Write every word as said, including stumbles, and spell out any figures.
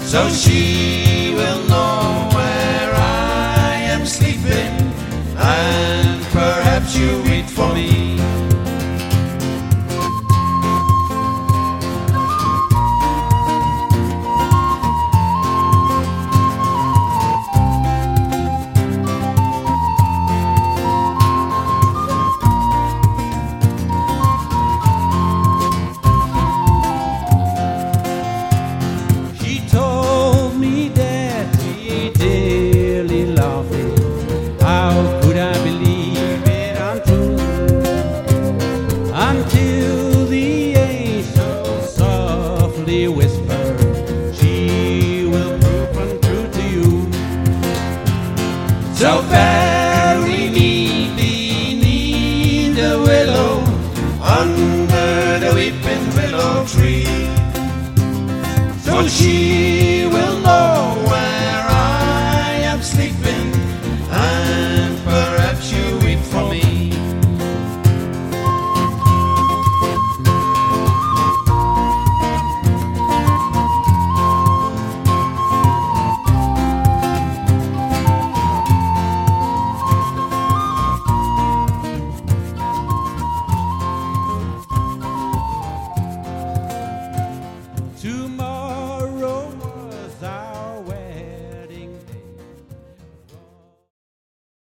so she will know where I am sleeping, and perhaps you wait for me. Until the angel softly whispered, she will prove untrue to you. So bury me beneath the willow, under the weeping willow tree, so she will know